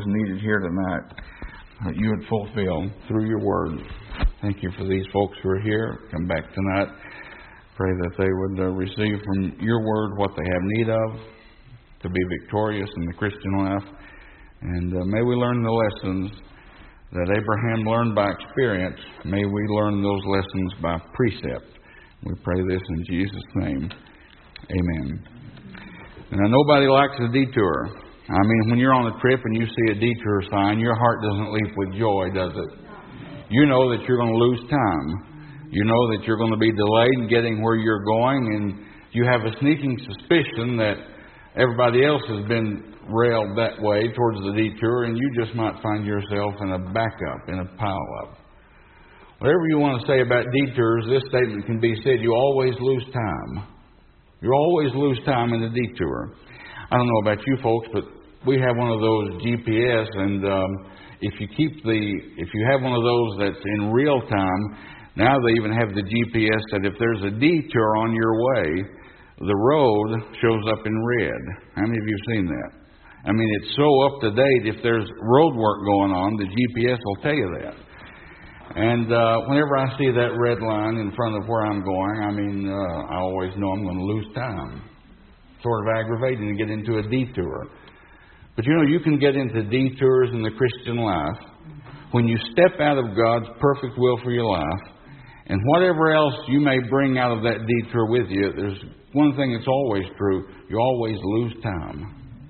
needed here tonight that you would fulfill through your word. Thank you for these folks who are here. Come back tonight. Pray that they would receive from your word what they have need of to be victorious in the Christian life. And may we learn the lessons that Abraham learned by experience. May we learn those lessons by precept. We pray this in Jesus' name. Amen. Now, nobody likes a detour. I mean, when you're on a trip and you see a detour sign, your heart doesn't leap with joy, does it? You know that you're going to lose time. You know that you're going to be delayed in getting where you're going, and you have a sneaking suspicion that everybody else has been railed that way towards the detour, and you just might find yourself in a backup, in a pileup. Whatever you want to say about detours, this statement can be said: you always lose time. You always lose time in a detour. I don't know about you folks, but we have one of those GPS, and if you have one of those that's in real time, now they even have the GPS that if there's a detour on your way, the road shows up in red. How many of you have seen that? I mean, it's so up to date. If there's road work going on, the GPS will tell you that. And whenever I see that red line in front of where I'm going, I mean, I always know I'm going to lose time. Sort of aggravating to get into a detour. But you know, you can get into detours in the Christian life when you step out of God's perfect will for your life, and whatever else you may bring out of that detour with you, there's one thing that's always true: you always lose time.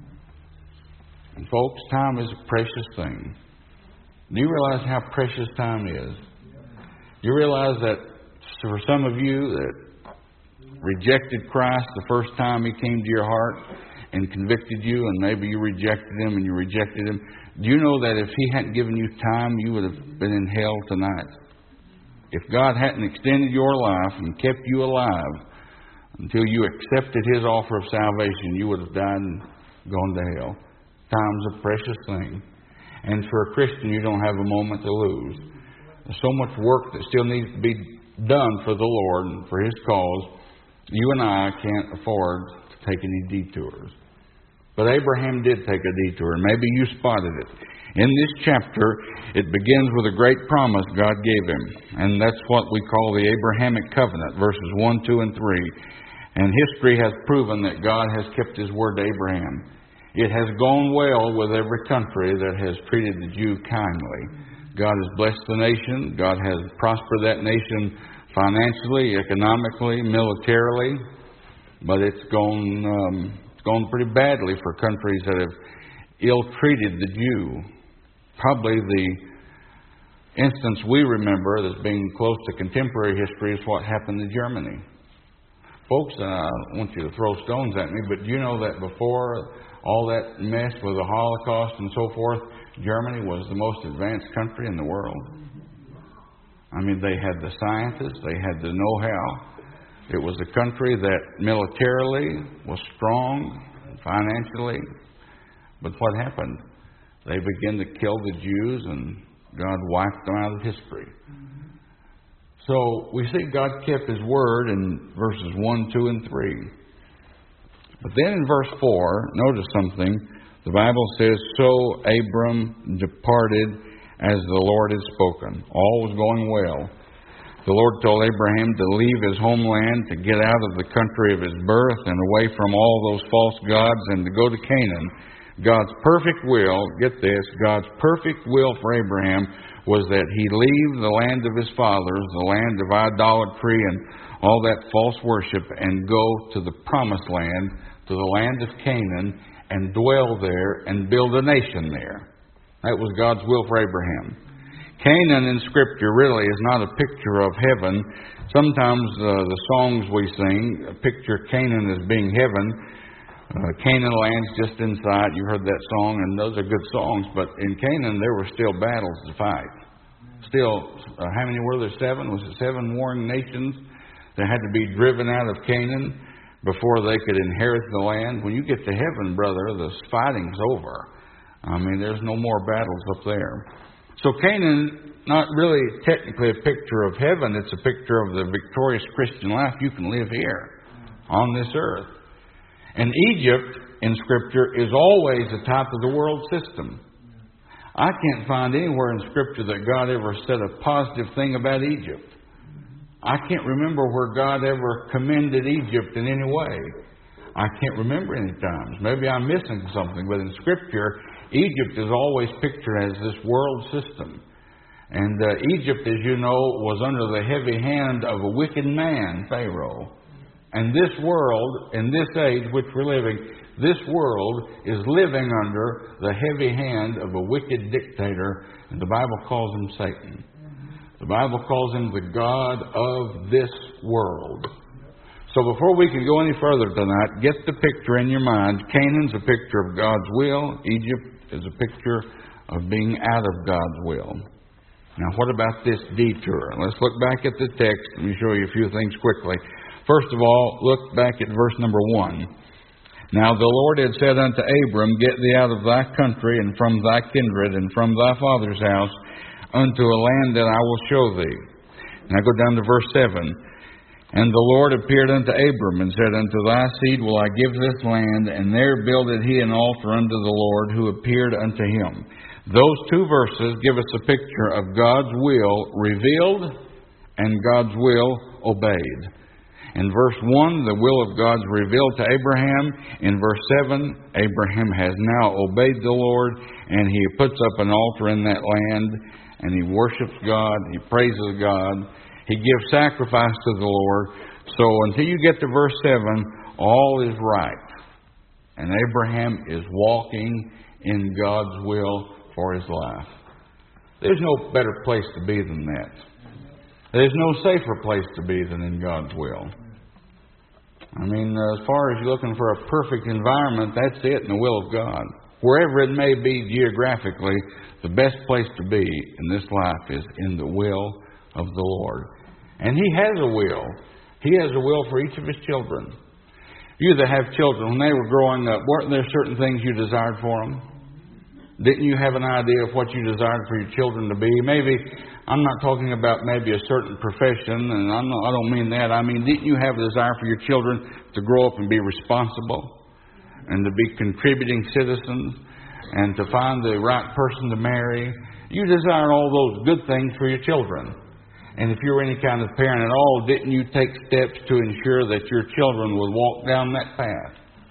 And folks, time is a precious thing. Do you realize how precious time is? You realize that for some of you that rejected Christ the first time He came to your heart and convicted you, and maybe you rejected Him and you rejected Him, do you know that if He hadn't given you time, you would have been in hell tonight? If God hadn't extended your life and kept you alive until you accepted His offer of salvation, you would have died and gone to hell. Time's a precious thing. And for a Christian, you don't have a moment to lose. There's so much work that still needs to be done for the Lord and for His cause. You and I can't afford to take any detours. But Abraham did take a detour, and maybe you spotted it. In this chapter, it begins with a great promise God gave him. And that's what we call the Abrahamic covenant, verses 1, 2, and 3. And history has proven that God has kept His word to Abraham. It has gone well with every country that has treated the Jew kindly. God has blessed the nation. God has prospered that nation financially, economically, militarily. But it's gone pretty badly for countries that have ill-treated the Jew. Probably the instance we remember that's being close to contemporary history is what happened to Germany. Folks, I don't want you to throw stones at me, but do you know that before all that mess with the Holocaust and so forth, Germany was the most advanced country in the world? I mean, they had the scientists, they had the know-how. It was a country that militarily was strong, financially. But what happened? They began to kill the Jews, and God wiped them out of history. So we see God kept His word in verses 1, 2, and 3. But then in verse 4, notice something. The Bible says, "So Abram departed as the Lord had spoken." All was going well. The Lord told Abraham to leave his homeland, to get out of the country of his birth and away from all those false gods, and to go to Canaan. God's perfect will, get this, God's perfect will for Abraham was that he leave the land of his fathers, the land of idolatry and all that false worship, and go to the promised land, to the land of Canaan, and dwell there and build a nation there. That was God's will for Abraham. Canaan in Scripture really is not a picture of heaven. Sometimes the songs we sing picture Canaan as being heaven. Canaan land's just inside. You heard that song, and those are good songs. But in Canaan, there were still battles to fight. Still, how many were there? 7? Was it 7 warring nations that had to be driven out of Canaan before they could inherit the land? When you get to heaven, brother, the fighting's over. I mean, there's no more battles up there. So Canaan, not really technically a picture of heaven. It's a picture of the victorious Christian life you can live here on this earth. And Egypt in Scripture is always a type of the world system. I can't find anywhere in Scripture that God ever said a positive thing about Egypt. I can't remember where God ever commended Egypt in any way. I can't remember any times. Maybe I'm missing something, but in Scripture, Egypt is always pictured as this world system. And Egypt, as you know, was under the heavy hand of a wicked man, Pharaoh. And this world, in this age which we're living, this world is living under the heavy hand of a wicked dictator, and the Bible calls him Satan. The Bible calls him the God of this world. So before we can go any further tonight, get the picture in your mind. Canaan's a picture of God's will. Egypt is a picture of being out of God's will. Now, what about this detour? Let's look back at the text. Let me show you a few things quickly. First of all, look back at verse number 1. Now the Lord had said unto Abram, Get thee out of thy country, and from thy kindred, and from thy father's house, unto a land that I will show thee. Now go down to verse 7. And the Lord appeared unto Abram, and said, Unto thy seed will I give this land, and there builded he an altar unto the Lord, who appeared unto him. Those two verses give us a picture of God's will revealed and God's will obeyed. In verse 1, the will of God's revealed to Abraham. In verse 7, Abraham has now obeyed the Lord, and he puts up an altar in that land, and he worships God, he praises God, he gives sacrifice to the Lord. So until you get to verse 7, all is right. And Abraham is walking in God's will for his life. There's no better place to be than that. There's no safer place to be than in God's will. I mean, as far as you're looking for a perfect environment, that's it in the will of God. Wherever it may be geographically, the best place to be in this life is in the will of the Lord. And He has a will. He has a will for each of His children. You that have children, when they were growing up, weren't there certain things you desired for them? Didn't you have an idea of what you desired for your children to be? Maybe, I'm not talking about maybe a certain profession, and I don't mean that. I mean, didn't you have a desire for your children to grow up and be responsible and to be contributing citizens and to find the right person to marry? You desired all those good things for your children. And if you were any kind of parent at all, didn't you take steps to ensure that your children would walk down that path?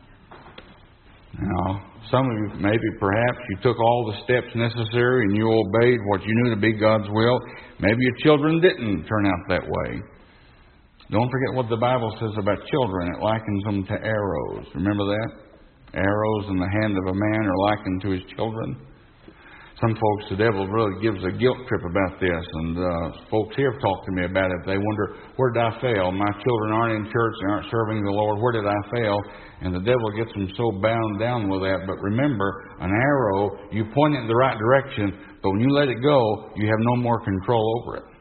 Now, some of you, maybe perhaps you took all the steps necessary and you obeyed what you knew to be God's will. Maybe your children didn't turn out that way. Don't forget what the Bible says about children. It likens them to arrows. Remember that? Arrows in the hand of a man are likened to his children. Some folks, the devil really gives a guilt trip about this, and folks here have talked to me about it. They wonder, where did I fail? My children aren't in church, they aren't serving the Lord. Where did I fail? And the devil gets them so bound down with that. But remember, an arrow, you point it in the right direction, but when you let it go, you have no more control over it.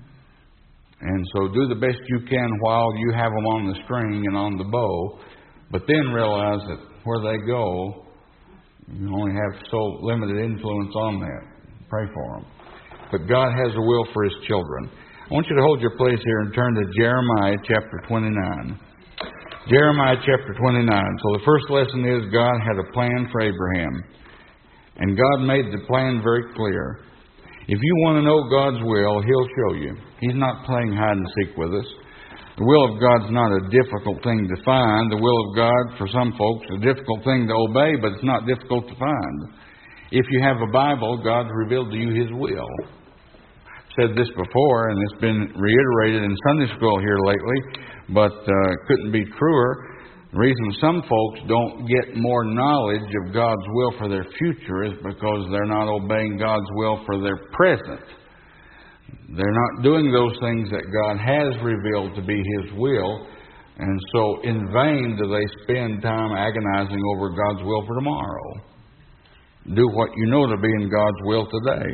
And so do the best you can while you have them on the string and on the bow, but then realize that where they go, you only have so limited influence on that. Pray for them. But God has a will for His children. I want you to hold your place here and turn to Jeremiah chapter 29. Jeremiah chapter 29. So the first lesson is God had a plan for Abraham. And God made the plan very clear. If you want to know God's will, He'll show you. He's not playing hide and seek with us. The will of God's not a difficult thing to find. The will of God, for some folks, is a difficult thing to obey, but it's not difficult to find. If you have a Bible, God's revealed to you His will. I've said this before, and it's been reiterated in Sunday school here lately, but couldn't be truer. The reason some folks don't get more knowledge of God's will for their future is because they're not obeying God's will for their present. They're not doing those things that God has revealed to be His will, and so in vain do they spend time agonizing over God's will for tomorrow. Do what you know to be in God's will today.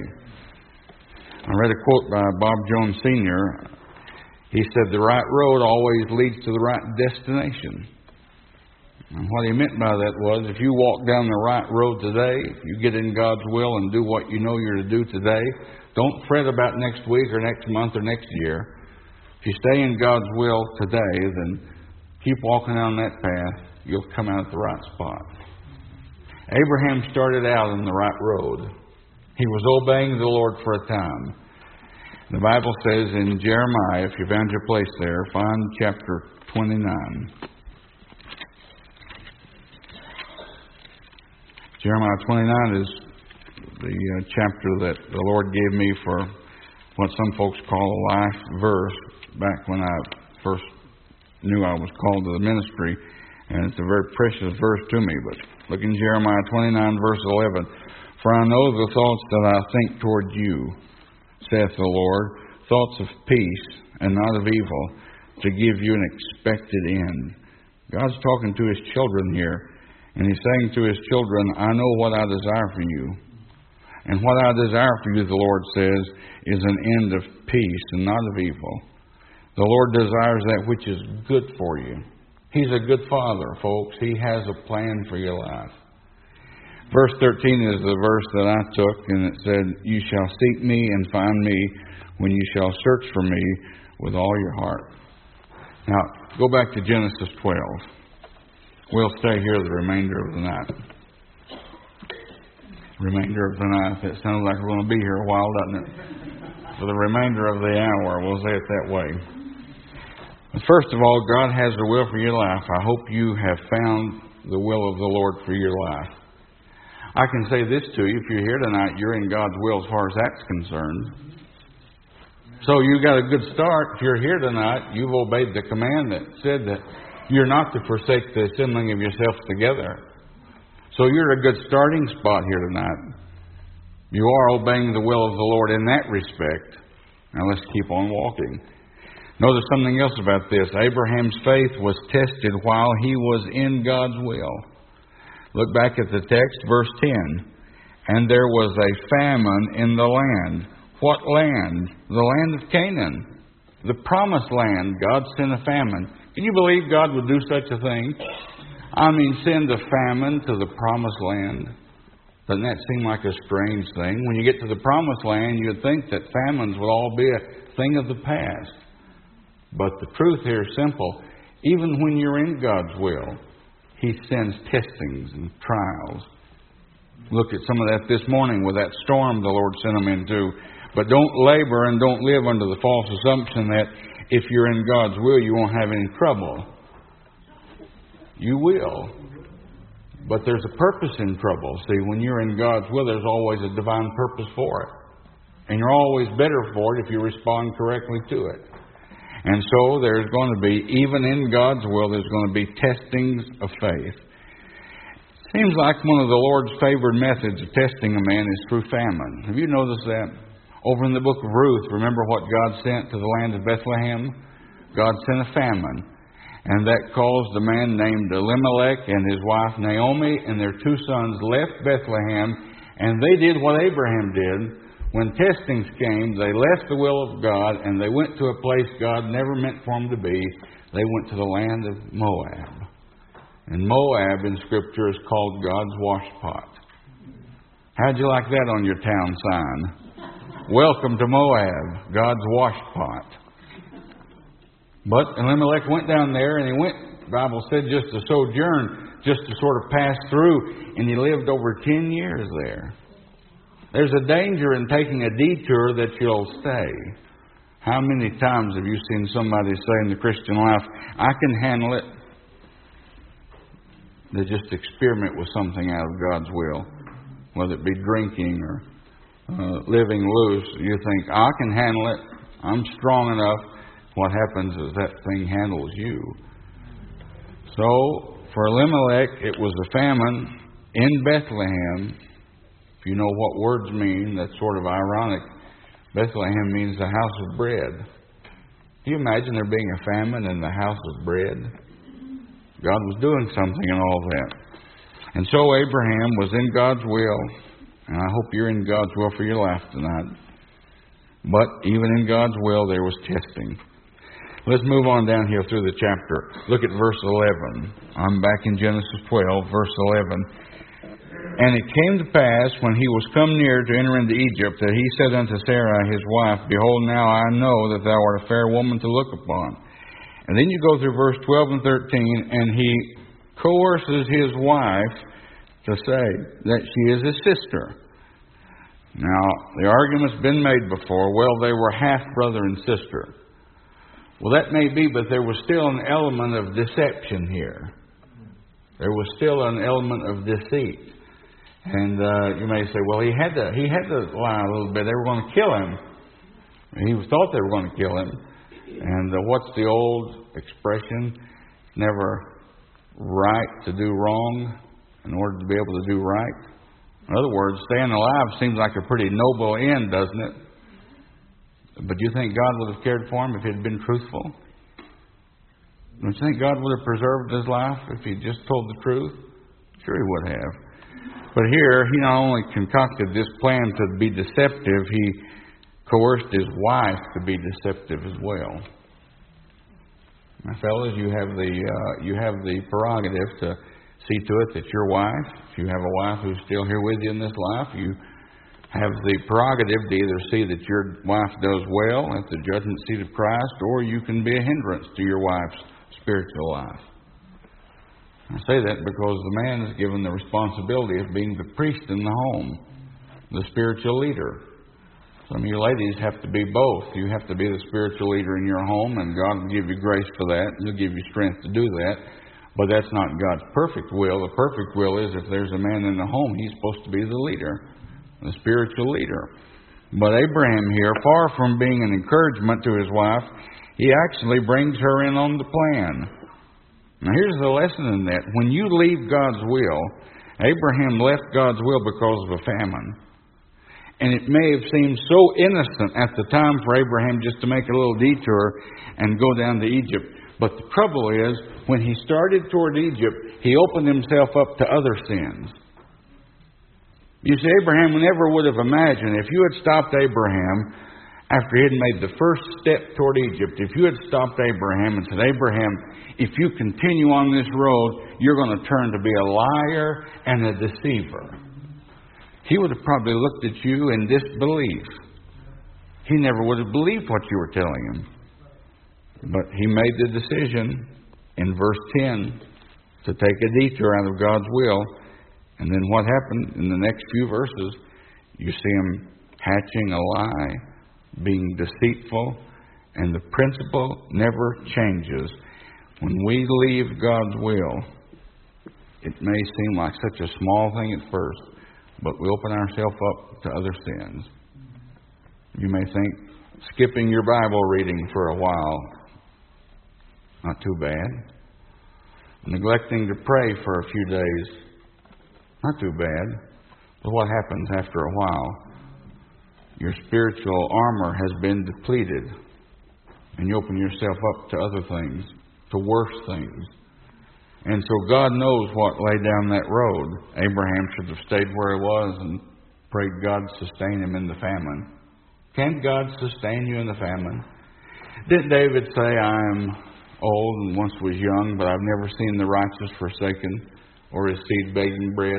I read a quote by Bob Jones Sr. He said, "The right road always leads to the right destination." And what he meant by that was, if you walk down the right road today, if you get in God's will and do what you know you're to do today, don't fret about next week or next month or next year. If you stay in God's will today, then keep walking down that path. You'll come out at the right spot. Abraham started out on the right road. He was obeying the Lord for a time. The Bible says in Jeremiah, if you found your place there, find chapter 29. Jeremiah 29 is the chapter that the Lord gave me for what some folks call a life verse back when I first knew I was called to the ministry. And it's a very precious verse to me. But look in Jeremiah 29, verse 11. For I know the thoughts that I think toward you, saith the Lord, thoughts of peace and not of evil, to give you an expected end. God's talking to His children here, and He's saying to His children, I know what I desire for you. And what I desire for you, the Lord says, is an end of peace and not of evil. The Lord desires that which is good for you. He's a good Father, folks. He has a plan for your life. Verse 13 is the verse that I took, and it said, You shall seek me and find me when you shall search for me with all your heart. Now, go back to Genesis 12. We'll stay here the remainder of the night. Remainder of the night. It sounds like we're going to be here a while, doesn't it? For the remainder of the hour, we'll say it that way. But first of all, God has a will for your life. I hope you have found the will of the Lord for your life. I can say this to you, if you're here tonight, you're in God's will as far as that's concerned. So you got a good start. If you're here tonight, you've obeyed the command that said that you're not to forsake the assembling of yourselves together. So you're at a good starting spot here tonight. You are obeying the will of the Lord in that respect. Now let's keep on walking. Notice something else about this. Abraham's faith was tested while he was in God's will. Look back at the text, verse 10. And there was a famine in the land. What land? The land of Canaan. The promised land. God sent a famine. Can you believe God would do such a thing? I mean, send a famine to the promised land. Doesn't that seem like a strange thing? When you get to the promised land, you'd think that famines would all be a thing of the past. But the truth here is simple. Even when you're in God's will, He sends testings and trials. Look at some of that this morning with that storm the Lord sent them into. But don't labor and don't live under the false assumption that if you're in God's will, you won't have any trouble. You will. But there's a purpose in trouble. See, when you're in God's will, there's always a divine purpose for it. And you're always better for it if you respond correctly to it. And so there's going to be, even in God's will, there's going to be testings of faith. Seems like one of the Lord's favored methods of testing a man is through famine. Have you noticed that? Over in the book of Ruth, remember what God sent to the land of Bethlehem? God sent a famine. And that caused a man named Elimelech and his wife Naomi and their 2 sons left Bethlehem, and they did what Abraham did. When testings came, they left the will of God and they went to a place God never meant for them to be. They went to the land of Moab. And Moab in Scripture is called God's washpot. How'd you like that on your town sign? Welcome to Moab, God's washpot. But Elimelech went down there and he went, the Bible said, just to sojourn, just to sort of pass through, and he lived over 10 years there. There's a danger in taking a detour that you'll stay. How many times have you seen somebody say in the Christian life, I can handle it? They just experiment with something out of God's will, whether it be drinking or living loose. You think, I can handle it. I'm strong enough. What happens is that thing handles you. So, for Elimelech, it was a famine in Bethlehem. If you know what words mean, that's sort of ironic. Bethlehem means the house of bread. Can you imagine there being a famine in the house of bread? God was doing something in all that. And so Abraham was in God's will, and I hope you're in God's will for your life tonight. But even in God's will, there was testing. Let's move on down here through the chapter. Look at verse 11. I'm back in Genesis 12, verse 11. And it came to pass, when he was come near to enter into Egypt, that he said unto Sarai his wife, Behold, now I know that thou art a fair woman to look upon. And then you go through verse 12 and 13, and he coerces his wife to say that she is his sister. Now, the argument's been made before, well, they were half brother and sister. Well, that may be, but there was still an element of deception here. There was still an element of deceit. And you may say, well, he had to lie a little bit. They were going to kill him. He thought they were going to kill him. And what's the old expression? Never right to do wrong in order to be able to do right. In other words, staying alive seems like a pretty noble end, doesn't it? But do you think God would have cared for him if he had been truthful? Don't you think God would have preserved his life if he just told the truth? Sure he would have. But here, he not only concocted this plan to be deceptive, he coerced his wife to be deceptive as well. Now, fellas, you have the prerogative to see to it that your wife, if you have a wife who's still here with you in this life, you have the prerogative to either see that your wife does well at the judgment seat of Christ, or you can be a hindrance to your wife's spiritual life. I say that because the man is given the responsibility of being the priest in the home, the spiritual leader. Some of you ladies have to be both. You have to be the spiritual leader in your home, and God will give you grace for that, and He'll give you strength to do that. But that's not God's perfect will. The perfect will is if there's a man in the home, he's supposed to be the leader, the spiritual leader. But Abraham here, far from being an encouragement to his wife, he actually brings her in on the plan. Now here's the lesson in that. When you leave God's will, Abraham left God's will because of a famine. And it may have seemed so innocent at the time for Abraham just to make a little detour and go down to Egypt. But the trouble is, when he started toward Egypt, he opened himself up to other sins. You see, Abraham never would have imagined, if you had stopped Abraham after he had made the first step toward Egypt, if you had stopped Abraham and said, Abraham, if you continue on this road, you're going to turn to be a liar and a deceiver. He would have probably looked at you in disbelief. He never would have believed what you were telling him. But he made the decision in verse 10 to take a detour out of God's will. And then what happened in the next few verses? You see him hatching a lie, being deceitful, and the principle never changes. When we leave God's will, it may seem like such a small thing at first, but we open ourselves up to other sins. You may think skipping your Bible reading for a while, not too bad. Neglecting to pray for a few days, not too bad. But what happens after a while? Your spiritual armor has been depleted, and you open yourself up to other things, to worse things. And so God knows what lay down that road. Abraham should have stayed where he was and prayed God sustain him in the famine. Can God sustain you in the famine? Didn't David say, I am old and once was young, but I've never seen the righteous forsaken or his seed begging bread?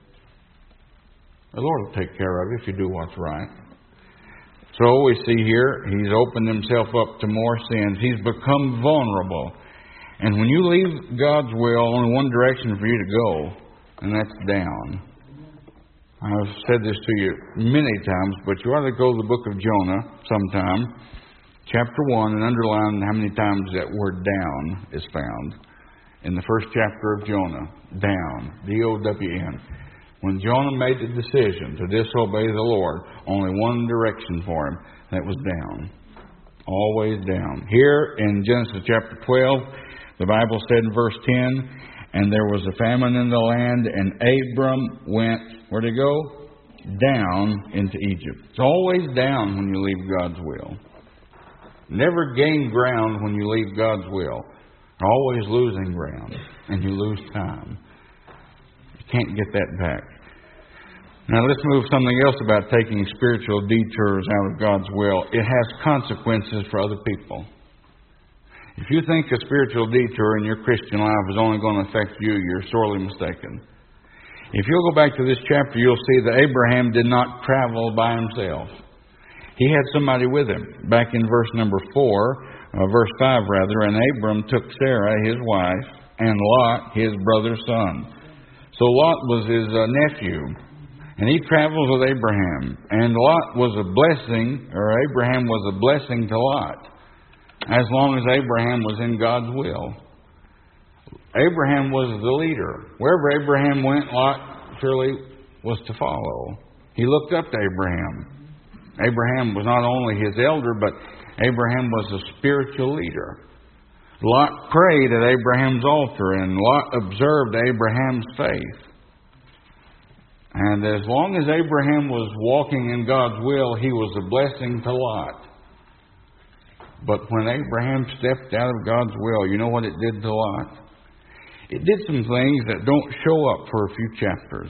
The Lord will take care of you if you do what's right. So we see here, he's opened himself up to more sins. He's become vulnerable. And when you leave God's will, only one direction for you to go, and that's down. I've said this to you many times, but you ought to go to the book of Jonah sometime, chapter 1, and underline how many times that word down is found. In the first chapter of Jonah, down, D-O-W-N. When Jonah made the decision to disobey the Lord, only one direction for him, that was down. Always down. Here in Genesis chapter 12, the Bible said in verse 10, and there was a famine in the land, and Abram went, where'd he go? Down into Egypt. It's always down when you leave God's will. Never gain ground when you leave God's will. Always losing ground, and you lose time. You can't get that back. Now let's move something else about taking spiritual detours out of God's will. It has consequences for other people. If you think a spiritual detour in your Christian life is only going to affect you, you're sorely mistaken. If you'll go back to this chapter, you'll see that Abraham did not travel by himself. He had somebody with him. Back in verse 5 rather, and Abram took Sarah, his wife, and Lot, his brother's son. So Lot was his nephew. And he travels with Abraham. And Lot was a blessing, or Abraham was a blessing to Lot, as long as Abraham was in God's will. Abraham was the leader. Wherever Abraham went, Lot surely was to follow. He looked up to Abraham. Abraham was not only his elder, but Abraham was a spiritual leader. Lot prayed at Abraham's altar, and Lot observed Abraham's faith. And as long as Abraham was walking in God's will, he was a blessing to Lot. But when Abraham stepped out of God's will, you know what it did to Lot? It did some things that don't show up for a few chapters.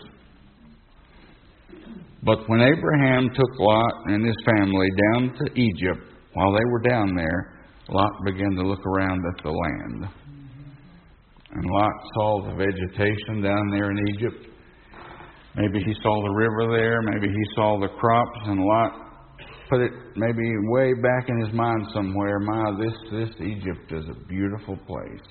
But when Abraham took Lot and his family down to Egypt, while they were down there, Lot began to look around at the land. And Lot saw the vegetation down there in Egypt. Maybe he saw the river there. Maybe he saw the crops. And Lot put it maybe way back in his mind somewhere. This Egypt is a beautiful place.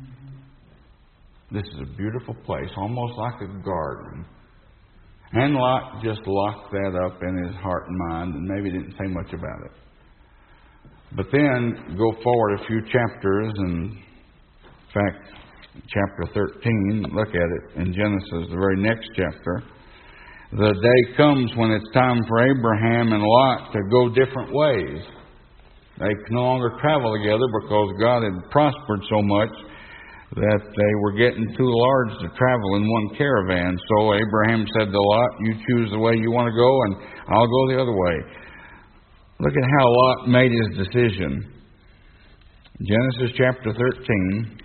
This is a beautiful place, almost like a garden. And Lot just locked that up in his heart and mind and maybe didn't say much about it. But then go forward a few chapters, and in fact, chapter 13, look at it in Genesis, the very next chapter. The day comes when it's time for Abraham and Lot to go different ways. They can no longer travel together because God had prospered so much that they were getting too large to travel in one caravan. So Abraham said to Lot, you choose the way you want to go, and I'll go the other way. Look at how Lot made his decision. Genesis chapter 13.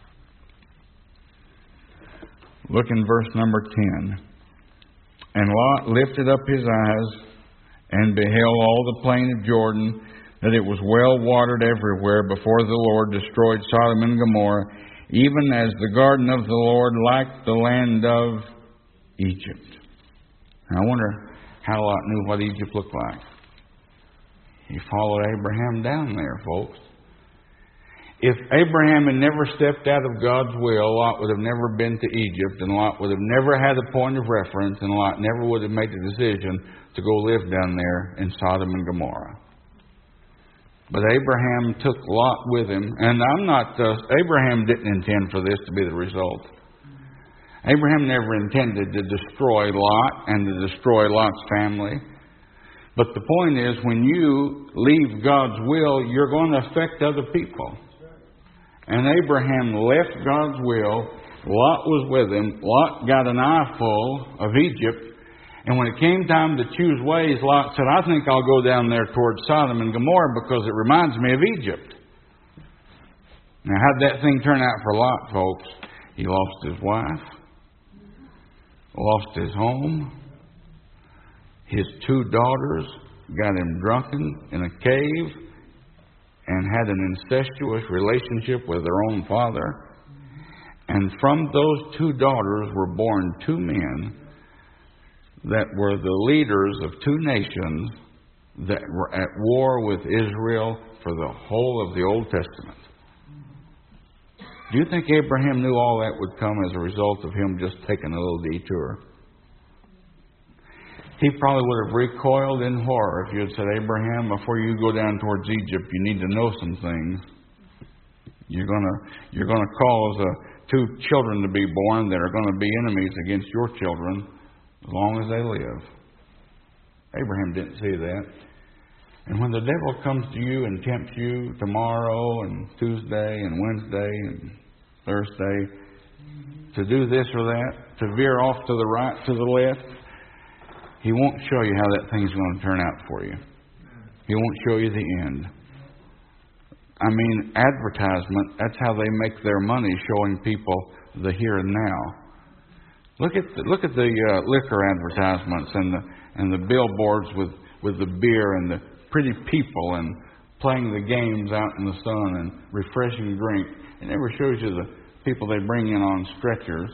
Look in verse number 10. And Lot lifted up his eyes and beheld all the plain of Jordan, that it was well watered everywhere before the Lord destroyed Sodom and Gomorrah, even as the garden of the Lord, like the land of Egypt. Now, I wonder how Lot knew what Egypt looked like. He followed Abraham down there, folks. If Abraham had never stepped out of God's will, Lot would have never been to Egypt, and Lot would have never had a point of reference, and Lot never would have made the decision to go live down there in Sodom and Gomorrah. But Abraham took Lot with him, and Abraham didn't intend for this to be the result. Abraham never intended to destroy Lot and to destroy Lot's family. But the point is, when you leave God's will, you're going to affect other people. And Abraham left God's will. Lot was with him. Lot got an eyeful of Egypt. And when it came time to choose ways, Lot said, I think I'll go down there towards Sodom and Gomorrah because it reminds me of Egypt. Now, how'd that thing turn out for Lot, folks? He lost his wife, lost his home. His 2 daughters got him drunken in a cave and had an incestuous relationship with their own father. And from those 2 daughters were born 2 men that were the leaders of 2 nations that were at war with Israel for the whole of the Old Testament. Do you think Abraham knew all that would come as a result of him just taking a little detour? He probably would have recoiled in horror if you had said, Abraham, before you go down towards Egypt, you need to know some things. You're going to cause 2 children to be born that are going to be enemies against your children as long as they live. Abraham didn't see that. And when the devil comes to you and tempts you tomorrow and Tuesday and Wednesday and Thursday to do this or that, to veer off to the right, to the left, he won't show you how that thing's going to turn out for you. He won't show you the end. I mean, advertisement, that's how they make their money, showing people the here and now. Look at the liquor advertisements and the billboards with the beer and the pretty people and playing the games out in the sun and refreshing drink. It never shows you the people they bring in on stretchers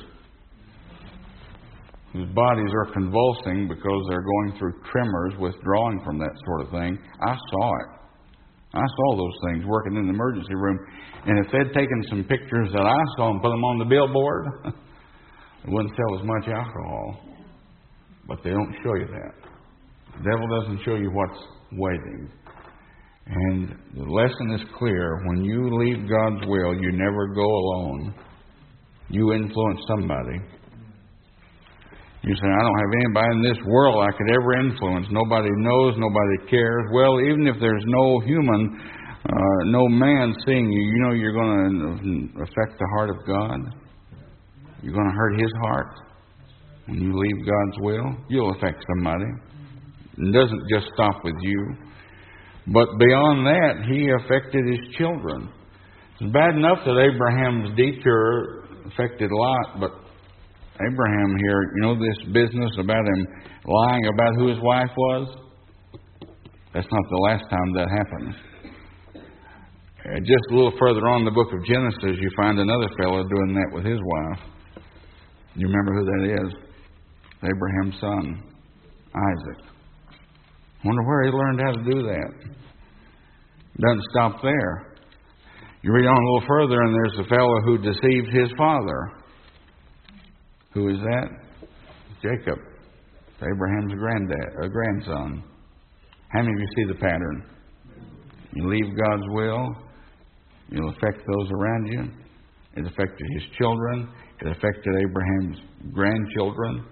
whose bodies are convulsing because they're going through tremors, withdrawing from that sort of thing. I saw it. I saw those things working in the emergency room. And if they'd taken some pictures that I saw and put them on the billboard, it wouldn't sell as much alcohol. But they don't show you that. The devil doesn't show you what's waiting. And the lesson is clear. When you leave God's will, you never go alone. You influence somebody. You say, I don't have anybody in this world I could ever influence. Nobody knows, nobody cares. Well, even if there's no human, no man seeing you, you know you're going to affect the heart of God. You're going to hurt His heart. When you leave God's will, you'll affect somebody. It doesn't just stop with you. But beyond that, He affected His children. It's bad enough that Abraham's detour affected Lot, but Abraham here, you know this business about him lying about who his wife was? That's not the last time that happened. Just a little further on in the book of Genesis, you find another fellow doing that with his wife. You remember who that is? Abraham's son, Isaac. Wonder where he learned how to do that. Doesn't stop there. You read on a little further, and there's a fellow who deceived his father. Who is that? Jacob, Abraham's grandson. How many of you see the pattern? You leave God's will, you'll affect those around you. It affected his children. It affected Abraham's grandchildren.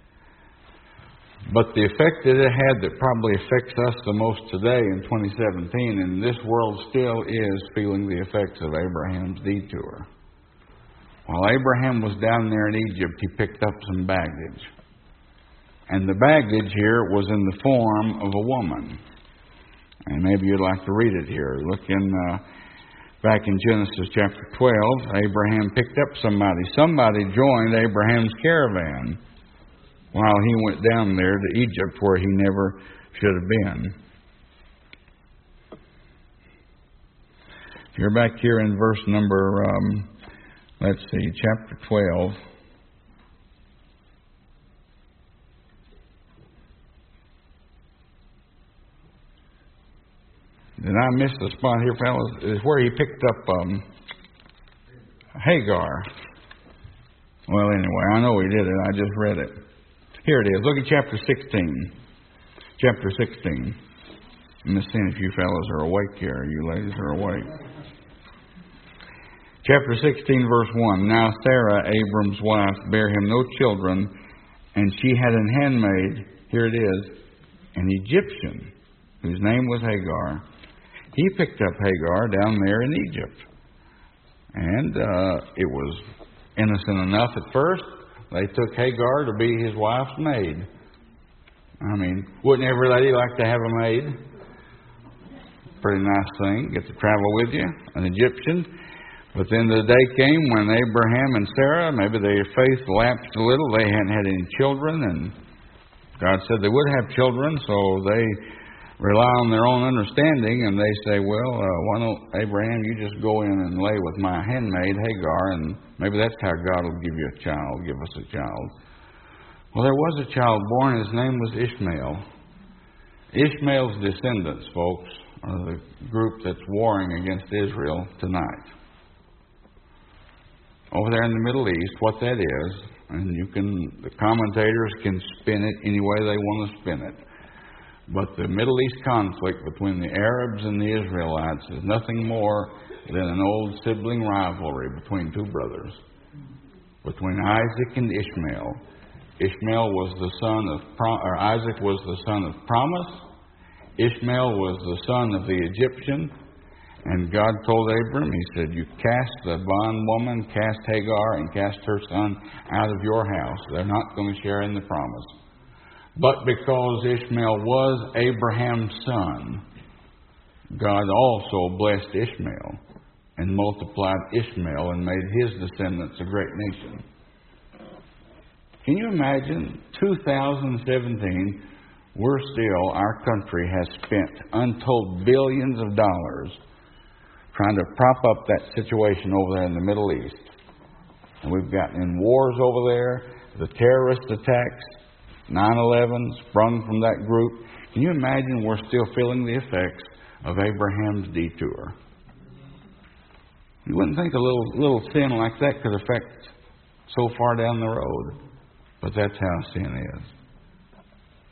But the effect that it had that probably affects us the most today in 2017, and this world still is feeling the effects of Abraham's detour. While Abraham was down there in Egypt, he picked up some baggage. And the baggage here was in the form of a woman. And maybe you'd like to read it here. Look back in Genesis chapter 12, Abraham picked up somebody. Somebody joined Abraham's caravan while he went down there to Egypt where he never should have been. If you're back here in verse number, chapter 12. Did I miss the spot here, fellas? Is where he picked up Hagar. Well, anyway, I know he did it. I just read it. Here it is. Look at chapter 16. Chapter 16. I'm just seeing if you fellas are awake here. You ladies are awake. Chapter 16, verse 1. Now Sarah, Abram's wife, bare him no children, and she had an handmaid, here it is, an Egyptian, whose name was Hagar. He picked up Hagar down there in Egypt. And it was innocent enough at first. They took Hagar to be his wife's maid. I mean, wouldn't every lady like to have a maid? Pretty nice thing. Get to travel with you, an Egyptian. But then the day came when Abraham and Sarah, maybe their faith lapsed a little. They hadn't had any children, and God said they would have children, so they rely on their own understanding, and they say, well, why don't, Abraham, you just go in and lay with my handmaid, Hagar, and maybe that's how God will give you a child, give us a child. Well, there was a child born, his name was Ishmael. Ishmael's descendants, folks, are the group that's warring against Israel tonight. Over there in the Middle East, what that is, and the commentators can spin it any way they want to spin it. But the Middle East conflict between the Arabs and the Israelites is nothing more than an old sibling rivalry between two brothers, between Isaac and Ishmael. Ishmael was the son of, Isaac was the son of promise. Ishmael was the son of the Egyptian. And God told Abram, He said, you cast the bondwoman, cast Hagar, and cast her son out of your house. They're not going to share in the promise. But because Ishmael was Abraham's son, God also blessed Ishmael and multiplied Ishmael and made his descendants a great nation. Can you imagine, 2017, our country has spent untold billions of dollars trying to prop up that situation over there in the Middle East. And we've gotten in wars over there, the terrorist attacks, 9/11 sprung from that group. Can you imagine we're still feeling the effects of Abraham's detour? You wouldn't think a little sin like that could affect so far down the road. But that's how sin is.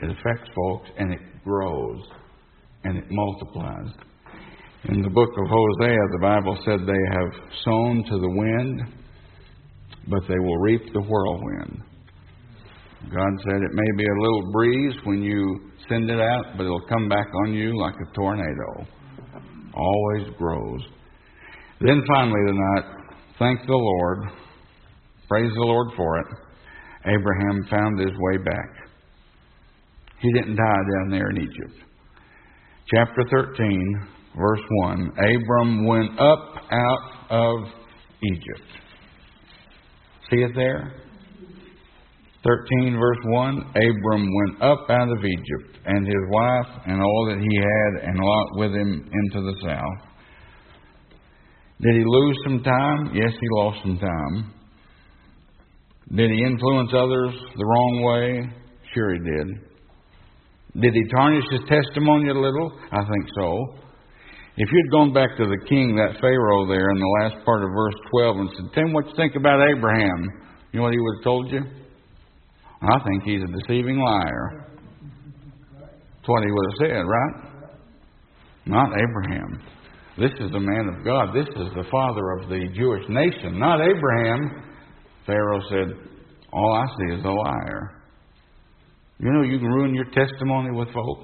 It affects folks, and it grows, and it multiplies. In the book of Hosea, the Bible said they have sown to the wind, but they will reap the whirlwind. God said it may be a little breeze when you send it out, but it'll come back on you like a tornado. Always grows. Then finally tonight, thank the Lord. Praise the Lord for it. Abraham found his way back. He didn't die down there in Egypt. Chapter 13, verse 1. Abram went up out of Egypt. See it there? 13, verse 1. Abram went up out of Egypt, and his wife, and all that he had, and Lot with him into the south. Did he lose some time? Yes, he lost some time. Did he influence others the wrong way? Sure he did. Did he tarnish his testimony a little? I think so. If you'd gone back to the king, that Pharaoh there, in the last part of verse 12, and said, "Tell me what you think about Abraham," you know what he would have told you? "I think he's a deceiving liar." That's what he would have said, right? Not Abraham. This is the man of God. This is the father of the Jewish nation, not Abraham. Pharaoh said, "All I see is a liar." You know, you can ruin your testimony with folks.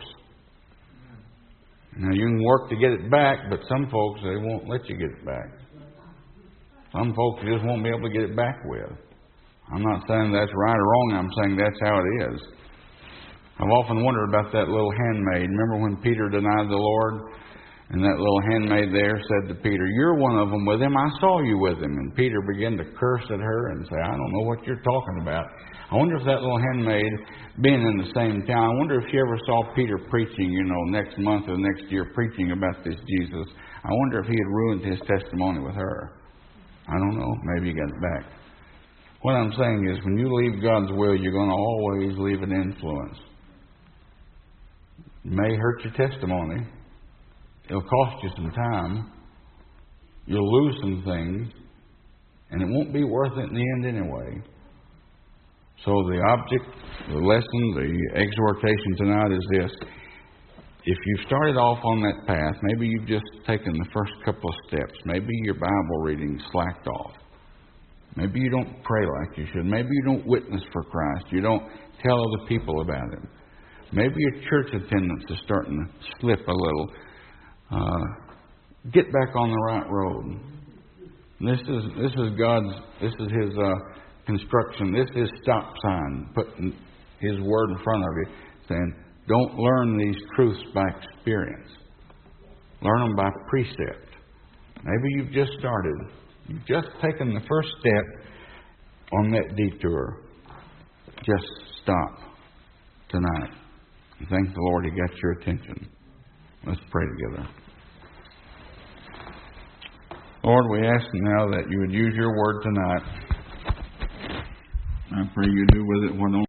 Now, you can work to get it back, but some folks, they won't let you get it back. Some folks just won't be able to get it back with. I'm not saying that's right or wrong. I'm saying that's how it is. I've often wondered about that little handmaid. Remember when Peter denied the Lord? And that little handmaid there said to Peter, "You're one of them with him. I saw you with him." And Peter began to curse at her and say, "I don't know what you're talking about." I wonder if that little handmaid, being in the same town, I wonder if she ever saw Peter preaching, next month or next year preaching about this Jesus. I wonder if he had ruined his testimony with her. I don't know. Maybe he got it back. What I'm saying is, when you leave God's will, you're going to always leave an influence. It may hurt your testimony. It'll cost you some time. You'll lose some things. And it won't be worth it in the end anyway. So the object, the lesson, the exhortation tonight is this. If you've started off on that path, maybe you've just taken the first couple of steps. Maybe your Bible reading slacked off. Maybe you don't pray like you should. Maybe you don't witness for Christ. You don't tell other people about Him. Maybe your church attendance is starting to slip a little. Get back on the right road. This is God's. This is His construction. This is stop sign, putting His word in front of you, saying, "Don't learn these truths by experience. Learn them by precept." Maybe you've just started. You've just taken the first step on that detour. Just stop tonight. And thank the Lord He got your attention. Let's pray together. Lord, we ask now that you would use your word tonight. I pray you do with it what only